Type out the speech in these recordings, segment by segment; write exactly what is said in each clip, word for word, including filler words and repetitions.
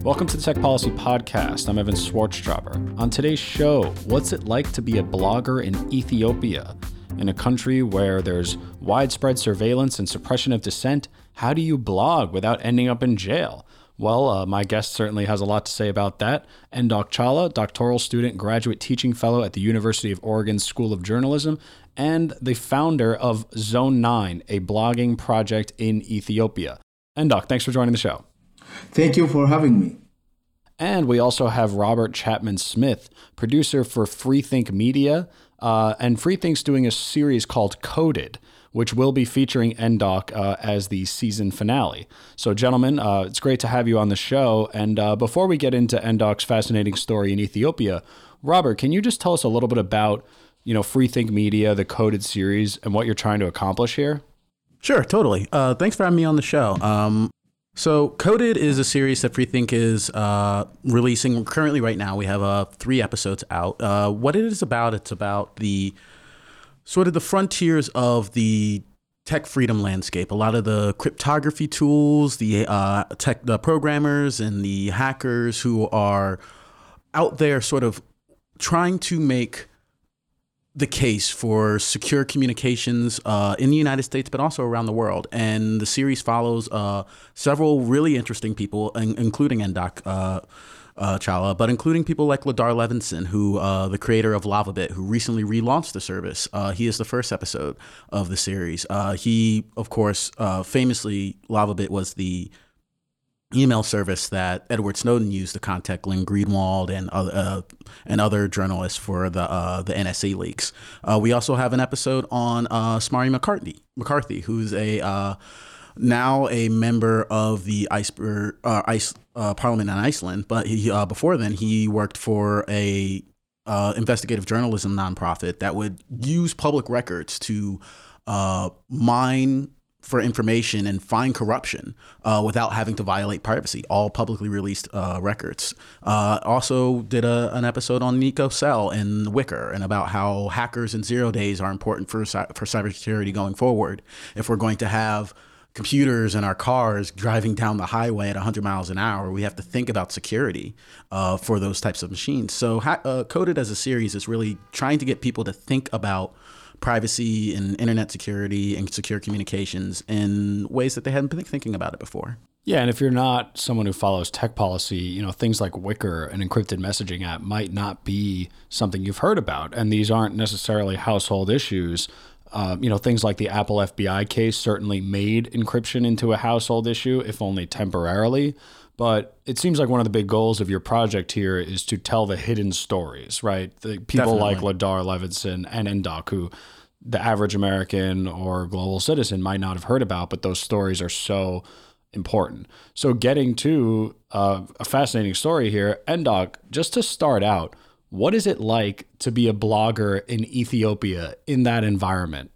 Welcome to the Tech Policy Podcast. I'm Evan Swartztraber. On today's show, what's it like to be a blogger in Ethiopia? In a country where there's widespread surveillance and suppression of dissent, how do you blog without ending up in jail? Well, uh, my guest certainly has a lot to say about that. Endok Chala, doctoral student, graduate teaching fellow at the University of Oregon School of Journalism, and the founder of Zone nine, a blogging project in Ethiopia. Endok, thanks for joining the show. Thank you for having me. And we also have Robert Chapman Smith, producer for Freethink Media, uh, and Freethink's doing a series called Coded, which will be featuring Endok uh, as the season finale. So, gentlemen, uh, it's great to have you on the show. And uh, before we get into Endok's fascinating story in Ethiopia, Robert, can you just tell us a little bit about, you know, Freethink Media, the Coded series, and what you're trying to accomplish here? Sure, totally. Uh, thanks for having me on the show. Um, so Coded is a series that Freethink is uh, releasing currently right now. We have uh, three episodes out. Uh, what it is about, it's about the sort of the frontiers of the tech freedom landscape. A lot of the cryptography tools, the uh, tech the programmers and the hackers who are out there sort of trying to make the case for secure communications uh, in the United States, but also around the world. And the series follows uh, several really interesting people, in- including Endok uh, uh, Chala, but including people like Ladar Levinson, who uh, the creator of LavaBit, who recently relaunched the service. Uh, he is the first episode of the series. Uh, he, of course, uh, famously, LavaBit was the email service that Edward Snowden used to contact Glenn Greenwald and other uh, and other journalists for the uh, the N S A leaks. Uh, we also have an episode on uh, Smari McCarthy, McCarthy, who's a uh, now a member of the Iceberg, uh, Ice uh, Parliament in Iceland, but he uh, before then he worked for a uh, investigative journalism nonprofit that would use public records to uh, mine for information and find corruption uh, without having to violate privacy, all publicly released uh, records. Uh, also did a, an episode on Nico Cell and Wicker and about how hackers and zero days are important for, for cybersecurity going forward. If we're going to have computers in our cars driving down the highway at one hundred miles an hour, we have to think about security uh, for those types of machines. So ha- uh, Coded as a series is really trying to get people to think about privacy and internet security and secure communications in ways that they hadn't been thinking about it before. Yeah, and if you're not someone who follows tech policy, you know, things like Wicker, an encrypted messaging app, might not be something you've heard about. And these aren't necessarily household issues. Uh, you know, things like the Apple F B I case certainly made encryption into a household issue, if only temporarily. But it seems like one of the big goals of your project here is to tell the hidden stories, right? The people Definitely. like Ladar Levinson and Endok, who the average American or global citizen might not have heard about, but those stories are so important. So getting to uh, a fascinating story here, Endok, just to start out, what is it like to be a blogger in Ethiopia in that environment?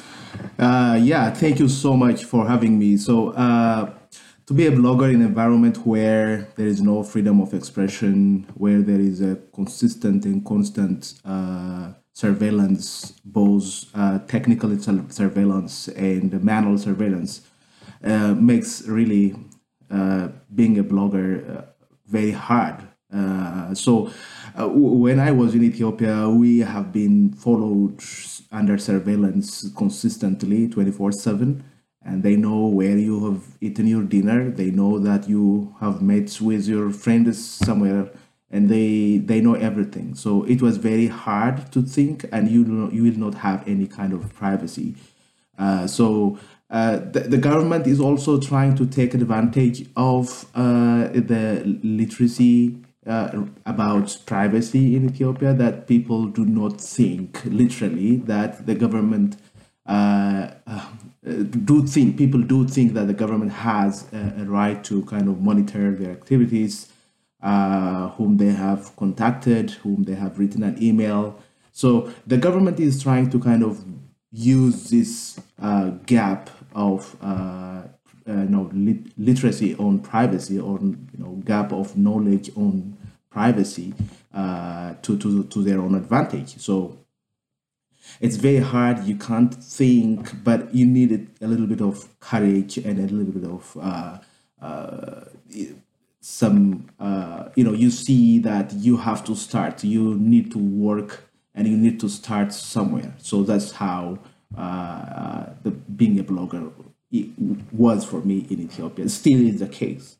Uh, yeah, thank you so much for having me. So uh, to be a blogger in an environment where there is no freedom of expression, where there is a consistent and constant uh, surveillance, both uh, technical surveillance and manual surveillance, uh, makes really uh, being a blogger uh, very hard. Uh, so uh, w- when I was in Ethiopia, we have been followed under surveillance consistently twenty-four seven. And they know where you have eaten your dinner. They know that you have met with your friends somewhere, and they they know everything. So it was very hard to think, and you know, you will not have any kind of privacy. Uh, so uh, the, the government is also trying to take advantage of uh, the literacy uh, about privacy in Ethiopia, that people do not think literally that the government uh, uh, do think people do think that the government has a, a right to kind of monitor their activities, uh, whom they have contacted, whom they have written an email. So the government is trying to kind of use this uh, gap of uh, uh, you know, lit- literacy on privacy, or you know, gap of knowledge on privacy uh, to, to to their own advantage. So it's very hard. You can't think, but you need a little bit of courage and a little bit of uh, uh, some, uh, you know, you see that you have to start, you need to work and you need to start somewhere. So that's how uh, the being a blogger it was for me in Ethiopia. It still is the case.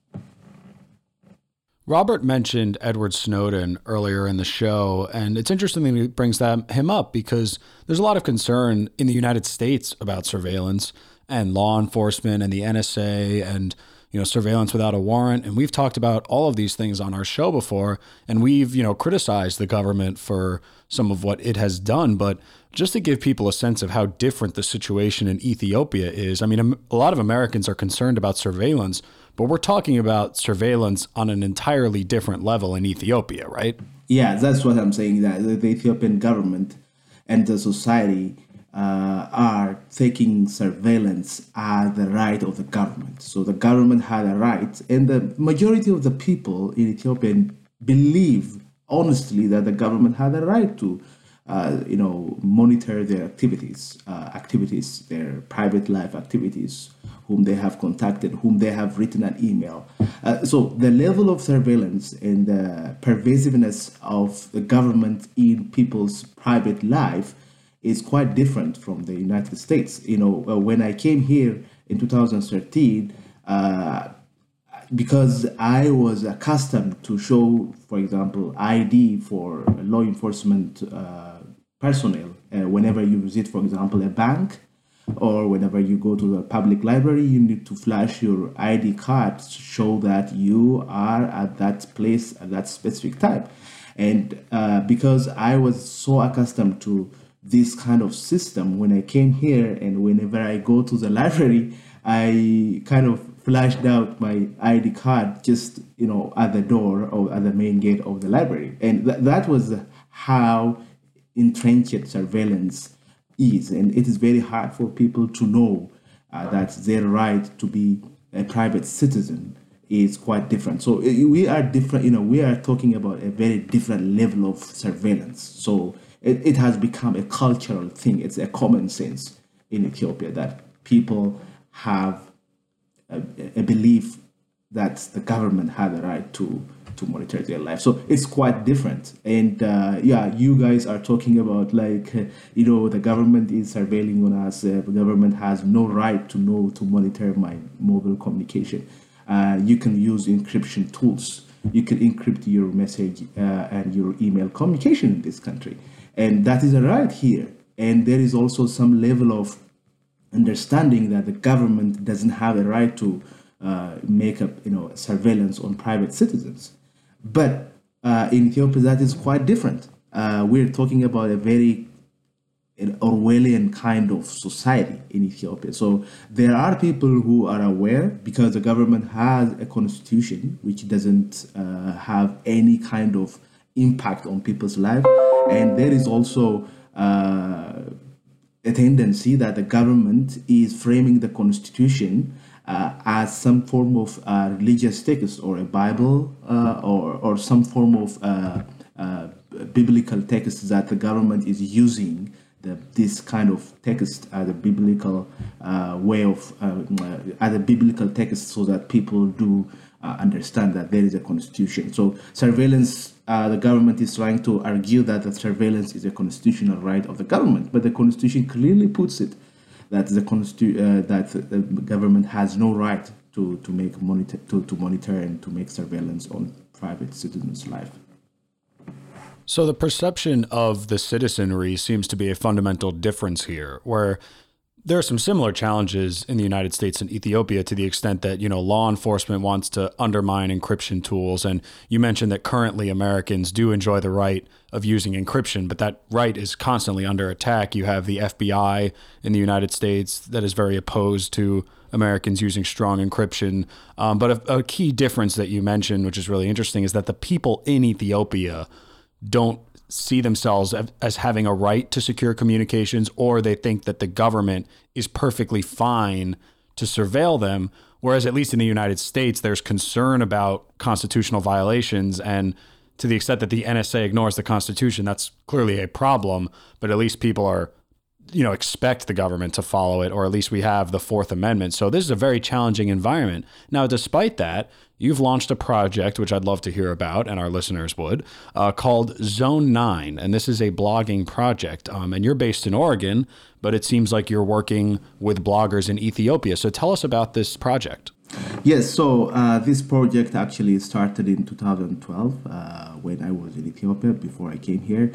Robert mentioned Edward Snowden earlier in the show, and it's interesting that he brings that, him up because there's a lot of concern in the United States about surveillance and law enforcement and the N S A and, you know, surveillance without a warrant. And we've talked about all of these things on our show before, and we've, you know, criticized the government for some of what it has done. But just to give people a sense of how different the situation in Ethiopia is, I mean, a lot of Americans are concerned about surveillance, but we're talking about surveillance on an entirely different level in Ethiopia, right? Yeah, that's what I'm saying, that the Ethiopian government and the society uh, are taking surveillance as the right of the government. So the government had a right, and the majority of the people in Ethiopia believe honestly that the government had a right to Uh, you know, monitor their activities, uh, activities, their private life activities, whom they have contacted, whom they have written an email. Uh, so the level of surveillance and the pervasiveness of the government in people's private life is quite different from the United States. You know, uh, when I came here in two thousand thirteen, uh, because I was accustomed to show, for example, I D for law enforcement uh, personnel uh, whenever you visit, for example, a bank, or whenever you go to the public library, you need to flash your I D card to show that you are at that place at that specific time. And uh, because I was so accustomed to this kind of system when I came here, and whenever I go to the library, I kind of flashed out my I D card just, you know, at the door or at the main gate of the library. And th- that was how entrenched surveillance is. And it is very hard for people to know uh, that their right to be a private citizen is quite different. So uh, we are different, you know, we are talking about a very different level of surveillance. So it, it has become a cultural thing. It's a common sense in Ethiopia that people have a, a belief that the government had the right to to monitor their life. So it's quite different. And uh, yeah, you guys are talking about like, uh, you know, the government is surveilling on us. Uh, the government has no right to know, to monitor my mobile communication. Uh, you can use encryption tools. You can encrypt your message uh, and your email communication in this country. And that is a right here. And there is also some level of understanding that the government doesn't have a right to uh, make up, you know, surveillance on private citizens. But uh, in Ethiopia, that is quite different. Uh, we're talking about a very an Orwellian kind of society in Ethiopia. So there are people who are aware, because the government has a constitution which doesn't uh, have any kind of impact on people's life. And there is also uh, a tendency that the government is framing the constitution Uh, as some form of uh, religious text, or a Bible, uh, or or some form of uh, uh, biblical text that the government is using the, this kind of text as a biblical uh, way of uh, as a biblical text, so that people do uh, understand that there is a constitution. So surveillance, uh, the government is trying to argue that the surveillance is a constitutional right of the government, but the constitution clearly puts it that the constitu- uh, that the government has no right to to make monitor to, to monitor and to make surveillance on private citizens' life. So the perception of the citizenry seems to be a fundamental difference here, where there are some similar challenges in the United States and Ethiopia, to the extent that, you know, law enforcement wants to undermine encryption tools. And you mentioned that currently Americans do enjoy the right of using encryption, but that right is constantly under attack. You have the F B I in the United States that is very opposed to Americans using strong encryption. Um, but a, a key difference that you mentioned, which is really interesting, is that the people in Ethiopia don't see themselves as having a right to secure communications, or they think that the government is perfectly fine to surveil them. Whereas at least in the United States, there's concern about constitutional violations. And to the extent that the N S A ignores the Constitution, that's clearly a problem. But at least people are you know, expect the government to follow it, or at least we have the Fourth Amendment. So this is a very challenging environment. Now, despite that, you've launched a project, which I'd love to hear about, and our listeners would, uh, called Zone nine. And this is a blogging project. Um, and you're based in Oregon, but it seems like you're working with bloggers in Ethiopia. So tell us about this project. Yes, so uh, this project actually started in two thousand twelve uh, when I was in Ethiopia before I came here.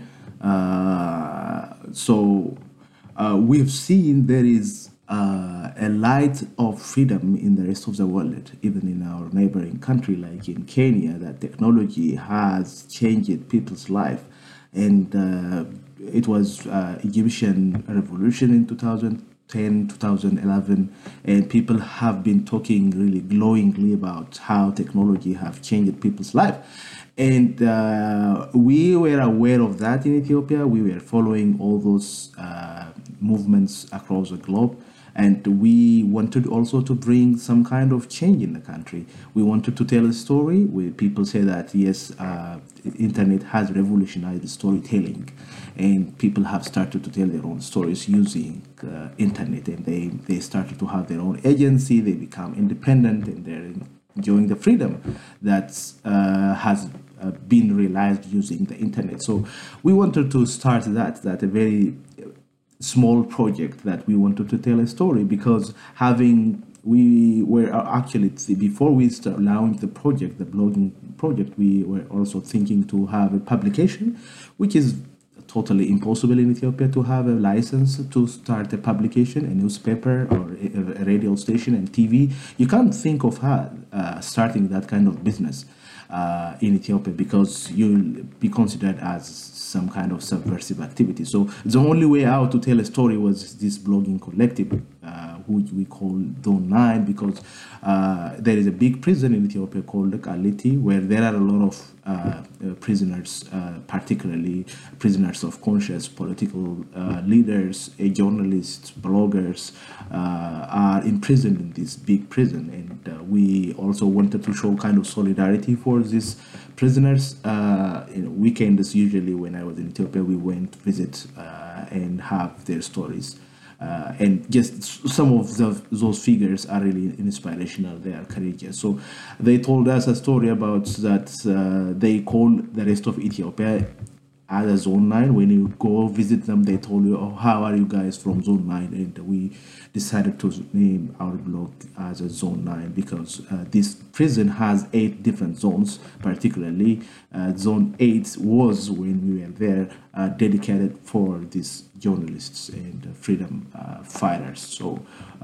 Uh, so uh, we've seen there is uh, a light of freedom in the rest of the world, even in our neighboring country like in Kenya, that technology has changed people's life. And uh, it was uh, Egyptian revolution in two thousand ten, two thousand eleven, and people have been talking really glowingly about how technology have changed people's life. And uh, we were aware of that in Ethiopia. We were following all those uh, movements across the globe. And we wanted also to bring some kind of change in the country. We wanted to tell a story where people say that, yes, uh, internet has revolutionized storytelling. And people have started to tell their own stories using uh, internet. And they, they started to have their own agency. They become independent, and they're enjoying the freedom that uh, has uh, been realized using the internet. So we wanted to start that, that a very small project that we wanted to tell a story, because having we were actually, before we start launched the project, the blogging project, we were also thinking to have a publication, which is totally impossible in Ethiopia to have a license to start a publication, a newspaper or a, a radio station and T V. You can't think of her, uh, starting that kind of business uh, in Ethiopia, because you'll be considered as some kind of subversive activity. So the only way out to tell a story was this blogging collective, uh, which we call Zone nine, because uh, there is a big prison in Ethiopia called Kaliti, where there are a lot of uh, uh, prisoners, uh, particularly prisoners of conscience, political uh, leaders, uh, journalists, bloggers, uh, are imprisoned in this big prison. And uh, we also wanted to show kind of solidarity for these prisoners. Uh, in weekends, usually when I was in Ethiopia, we went to visit uh, and have their stories. Uh, and just some of the, those figures are really inspirational. They are courageous. So they told us a story about that uh, they call the rest of Ethiopia as a Zone nine. When you go visit them, they told you, oh, how are you guys from Zone nine? And we decided to name our blog as a Zone nine because uh, this prison has eight different zones. Particularly, uh, Zone eight was, when we were there, uh, dedicated for these journalists and uh, freedom uh, fighters. So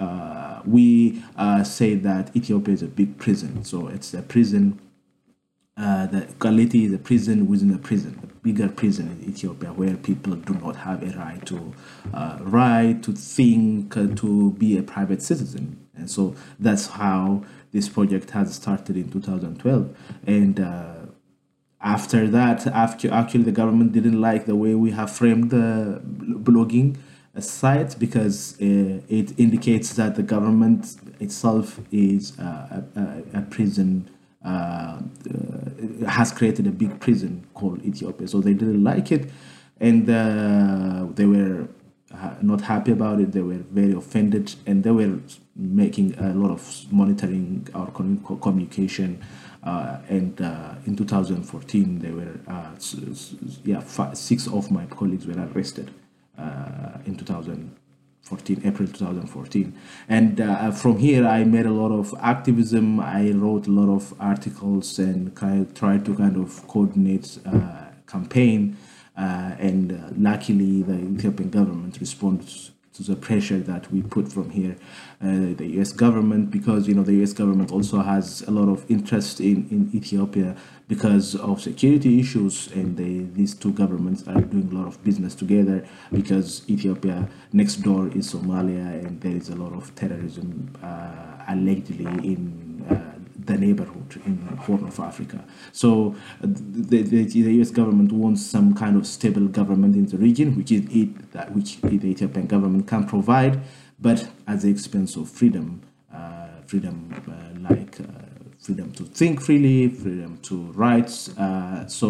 uh, we uh, say that Ethiopia is a big prison. So it's a prison. Uh, the Kaliti is a prison within a prison, a bigger prison in Ethiopia, where people do not have a right to uh, right to think, uh, to be a private citizen. And so that's how this project has started in two thousand twelve. And uh, after that, after actually the government didn't like the way we have framed the blogging site, because uh, it indicates that the government itself is uh, a, a prison. Uh, uh, has created a big prison called Ethiopia. So they didn't like it, and uh, they were uh, not happy about it. They were very offended, and they were making a lot of monitoring our communication. Uh, and uh, in two thousand fourteen, they were uh, yeah five, six of my colleagues were arrested uh, in two thousand fourteen, April two thousand fourteen. And uh, from here, I made a lot of activism. I wrote a lot of articles and kind of tried to kind of coordinate uh, campaign. Uh, and uh, luckily, the Ethiopian government responds to the pressure that we put from here. Uh, the U S government, because, you know, the U S government also has a lot of interest in, in Ethiopia because of security issues, and they, these two governments are doing a lot of business together, because Ethiopia next door is Somalia, and there is a lot of terrorism uh, allegedly in uh, the neighborhood in the Horn of Africa. So uh, the, the, the U S government wants some kind of stable government in the region, which is it that which the Ethiopian government can provide, but at the expense of freedom, uh, freedom uh, like uh, freedom to think freely, freedom to rights. Uh, so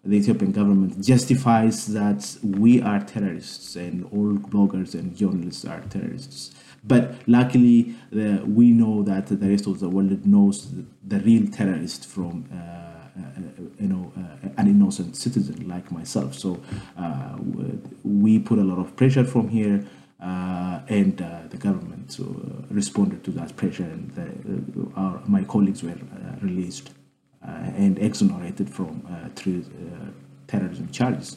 the Ethiopian government justifies that we are terrorists and all bloggers and journalists are terrorists. But luckily, uh, we know that the rest of the world knows the, the real terrorist from, uh, uh, you know, uh, an innocent citizen like myself. So uh, we put a lot of pressure from here, uh, and uh, the government so, uh, responded to that pressure, and the, uh, our, my colleagues were uh, released uh, and exonerated from uh, three, uh, terrorism charges.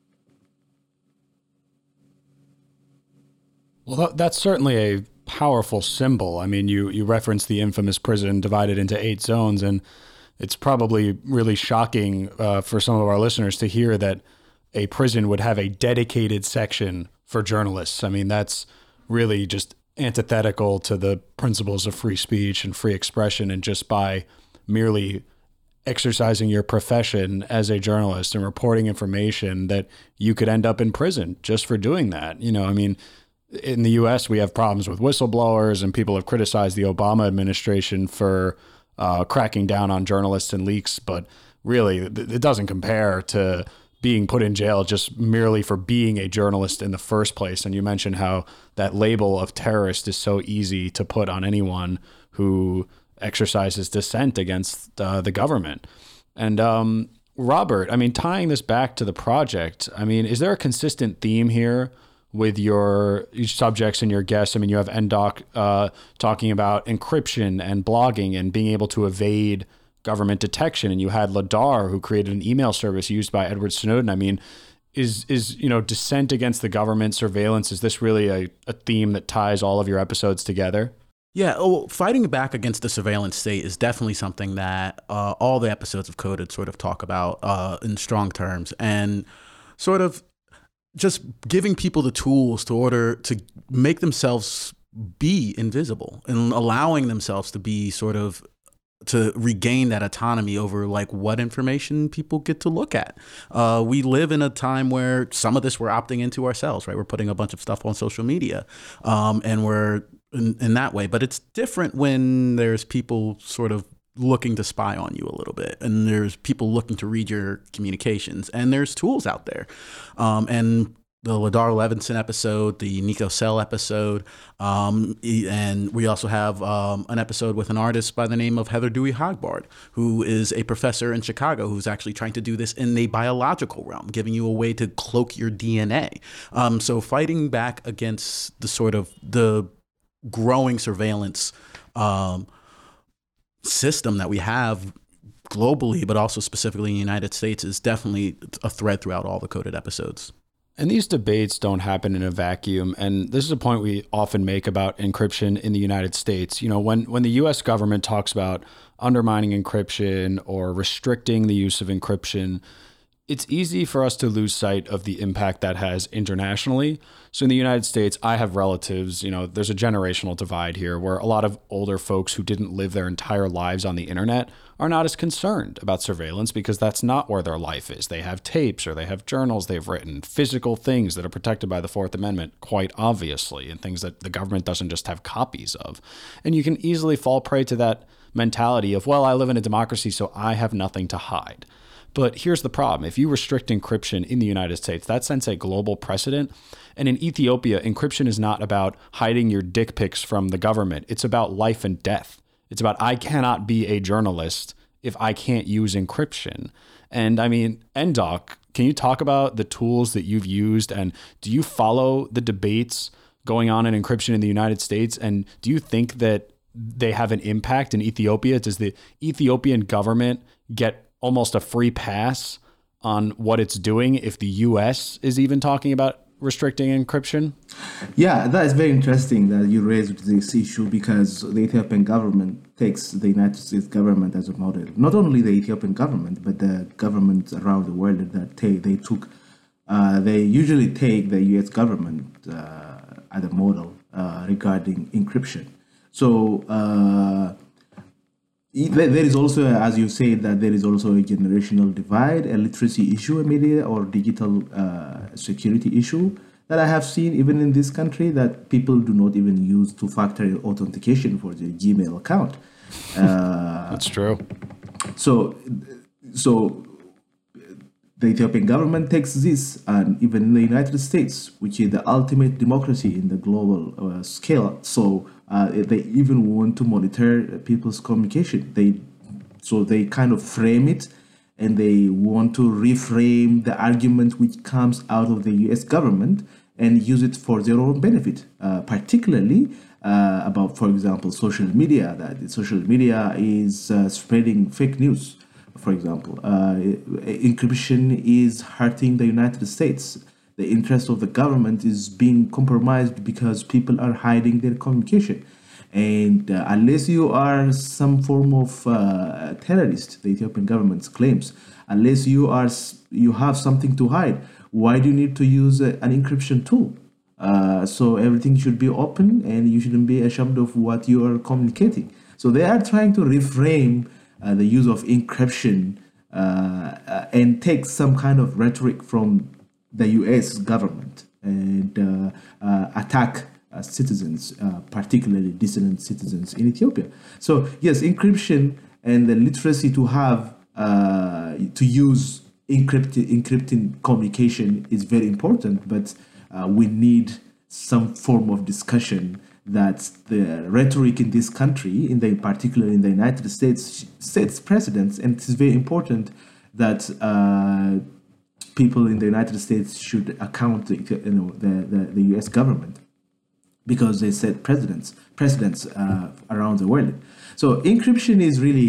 Well, that, that's certainly a powerful symbol. I mean, you, you referenced the infamous prison divided into eight zones, and it's probably really shocking uh, for some of our listeners to hear that a prison would have a dedicated section for journalists. I mean, that's really just antithetical to the principles of free speech and free expression, and just by merely exercising your profession as a journalist and reporting information that you could end up in prison just for doing that. You know, I mean, in the U S, we have problems with whistleblowers, and people have criticized the Obama administration for uh, cracking down on journalists and leaks. But really, it doesn't compare to being put in jail just merely for being a journalist in the first place. And you mentioned how that label of terrorist is so easy to put on anyone who exercises dissent against uh, the government. And um, Robert, I mean, tying this back to the project, I mean, is there a consistent theme here with your subjects and your guests? I mean, you have N D O C uh, talking about encryption and blogging and being able to evade government detection, and you had Ladar, who created an email service used by Edward Snowden. I mean, is is you know dissent against the government, surveillance, is this really a, a theme that ties all of your episodes together? Yeah, well, fighting back against the surveillance state is definitely something that uh, all the episodes of Coded sort of talk about uh, in strong terms, and sort of just giving people the tools to order to make themselves be invisible and allowing themselves to be sort of to regain that autonomy over like what information people get to look at. Uh, we live in a time where some of this we're opting into ourselves, right? We're putting a bunch of stuff on social media um, and we're in, in that way. But it's different when there's people sort of looking to spy on you a little bit, and there's people looking to read your communications, and there's tools out there. Um, and the Ladar Levinson episode, the Nico Sell episode, um, and we also have um, an episode with an artist by the name of Heather Dewey Hogbard, who is a professor in Chicago who's actually trying to do this in the biological realm, giving you a way to cloak your D N A. Um, so fighting back against the sort of the growing surveillance um, system that we have globally, but also specifically in the United States, is definitely a thread throughout all the Coded episodes. And these debates don't happen in a vacuum. And this is a point we often make about encryption in the United States. You know, when, when the U S government talks about undermining encryption or restricting the use of encryption, it's easy for us to lose sight of the impact that has internationally. So in the United States, I have relatives, you know, there's a generational divide here where a lot of older folks who didn't live their entire lives on the internet are not as concerned about surveillance because that's not where their life is. They have tapes or they have journals they've written, physical things that are protected by the Fourth Amendment, quite obviously, and things that the government doesn't just have copies of. And you can easily fall prey to that mentality of, well, I live in a democracy, so I have nothing to hide. But here's the problem. If you restrict encryption in the United States, that sets a global precedent. And in Ethiopia, encryption is not about hiding your dick pics from the government. It's about life and death. It's about I cannot be a journalist if I can't use encryption. And I mean, N D O C, can you talk about the tools that you've used? And do you follow the debates going on in encryption in the United States? And do you think that they have an impact in Ethiopia? Does the Ethiopian government get almost a free pass on what it's doing if the U S is even talking about restricting encryption? Yeah, that is very interesting that you raised this issue, because the Ethiopian government takes the United States government as a model. Not only the Ethiopian government, but the governments around the world that take, they took, uh, they usually take the U S government uh, as a model uh, regarding encryption. So, uh, there is also, as you said, that there is also a generational divide, a literacy issue, a media or digital uh, security issue that I have seen even in this country, that people do not even use two-factor authentication for their Gmail account. Uh, That's true. So, so the Ethiopian government takes this, and even in the United States, which is the ultimate democracy in the global uh, scale, so uh, they even want to monitor people's communication. They so they kind of frame it, and they want to reframe the argument which comes out of the U S government and use it for their own benefit, uh, particularly uh, about, for example, social media. That social media is uh, spreading fake news. For example, uh, encryption is hurting the United States. The interest of the government is being compromised because people are hiding their communication. And uh, unless you are some form of uh, terrorist, the Ethiopian government claims, unless you are you have something to hide, why do you need to use a, an encryption tool? Uh, so everything should be open, and you shouldn't be ashamed of what you are communicating. So they are trying to reframe Uh, the use of encryption uh, uh, and take some kind of rhetoric from the U S government and uh, uh, attack uh, citizens, uh, particularly dissident citizens in Ethiopia. So yes, encryption and the literacy to have uh, to use encrypted encrypting communication is very important, but uh, we need some form of discussion that the rhetoric in this country, in the particular in the United States, sets precedents, and it is very important that uh, people in the United States should account, you know, the, the, the U S government, because they set precedents, precedents uh, around the world. So encryption is really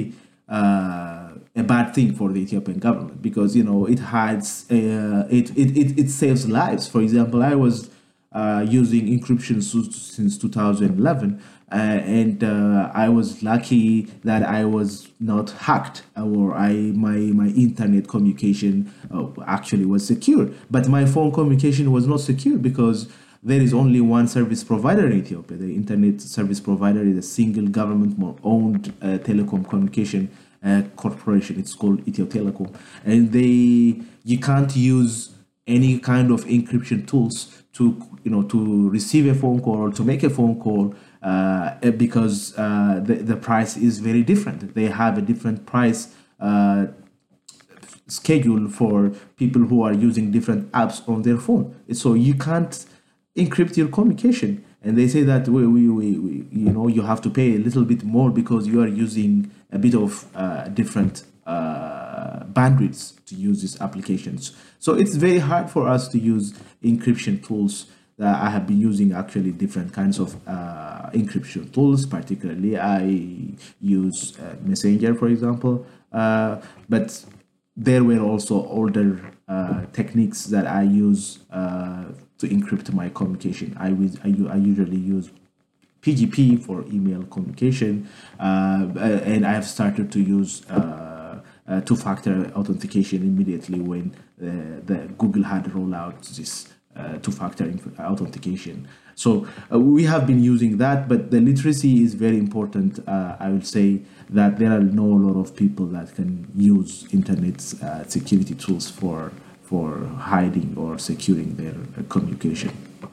uh, a bad thing for the Ethiopian government, because you know it hides, uh, it, it it it saves lives. For example, I was Uh, using encryption since two thousand eleven, uh, and uh, I was lucky that I was not hacked, or I my my internet communication uh, actually was secure. But my phone communication was not secure because there is only one service provider in Ethiopia. The internet service provider is a single government-owned uh, telecom communication uh, corporation. It's called Ethio Telecom, and they you can't use any kind of encryption tools to you know to receive a phone call or to make a phone call uh, because uh, the the price is very different. They have a different price uh, schedule for people who are using different apps on their phone. So you can't encrypt your communication, and they say that we, we, we, we you know you have to pay a little bit more because you are using a bit of uh, different uh, bandwidths to use these applications. So it's very hard for us to use encryption tools. That I have been using actually different kinds of uh, encryption tools. Particularly, I use uh, Messenger, for example. Uh, but there were also older uh, techniques that I use uh, to encrypt my communication. I, was- I, u- I usually use P G P for email communication, uh, and I have started to use uh, uh, two-factor authentication immediately when uh, the Google had rolled out this uh, two-factor inf- authentication. So uh, we have been using that, but the literacy is very important. Uh, I would say that there are no lot of people that can use internet uh, security tools for for hiding or securing their uh, communication.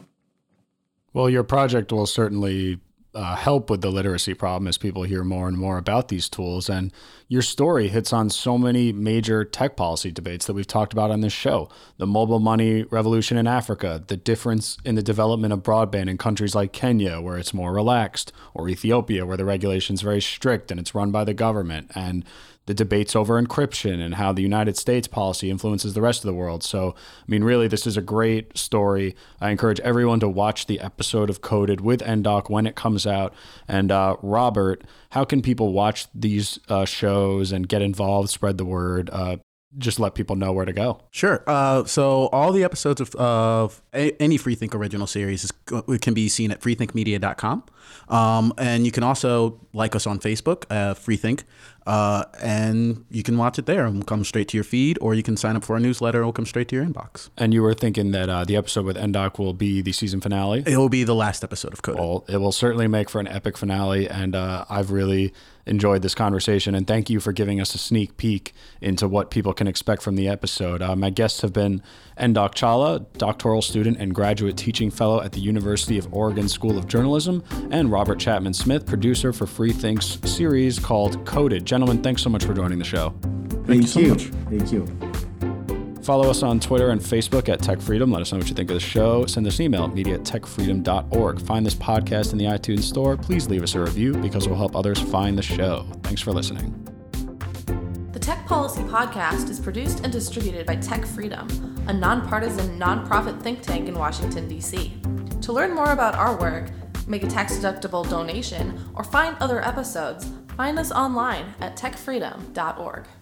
Well, your project will certainly uh, help with the literacy problem as people hear more and more about these tools. And your story hits on so many major tech policy debates that we've talked about on this show. The mobile money revolution in Africa, the difference in the development of broadband in countries like Kenya, where it's more relaxed, or Ethiopia, where the regulation is very strict and it's run by the government, and the debates over encryption and how the United States policy influences the rest of the world. So, I mean, really, this is a great story. I encourage everyone to watch the episode of Coded with N D O C when it comes out. And uh, Robert, how can people watch these uh, shows and get involved, spread the word? Uh, just let people know where to go. Sure. Uh, so all the episodes of, of a, any Freethink original series is, can be seen at freethink media dot com. Um, and you can also like us on Facebook, uh, Freethink, uh, and you can watch it there. It will come straight to your feed, or you can sign up for our newsletter. It will come straight to your inbox. And you were thinking that uh, the episode with N D O C will be the season finale? It will be the last episode of Coded. Well, it will certainly make for an epic finale, and uh, I've really enjoyed this conversation, and thank you for giving us a sneak peek into what people can expect from the episode. Uh, my guests have been N D O C Challa, doctoral student and graduate teaching fellow at the University of Oregon School of Journalism, and Robert Chapman Smith, producer for Freethink's series called Coded. Gentlemen, thanks so much for joining the show. Thank, Thank you. So much. Thank you. Follow us on Twitter and Facebook at Tech Freedom. Let us know what you think of the show. Send us an email at media at tech freedom dot org. Find this podcast in the iTunes store. Please leave us a review because it will help others find the show. Thanks for listening. The Tech Policy Podcast is produced and distributed by Tech Freedom, a nonpartisan, nonprofit think tank in Washington, D C. To learn more about our work, make a tax-deductible donation, or find other episodes, find us online at tech freedom dot org.